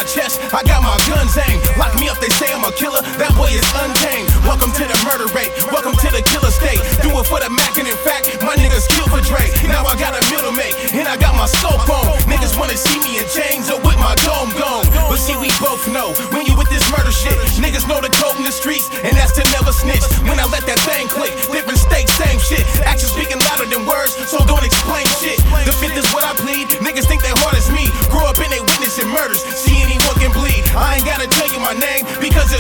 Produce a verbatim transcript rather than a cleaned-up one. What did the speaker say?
my chest, I got my guns aimed. Lock me up, they say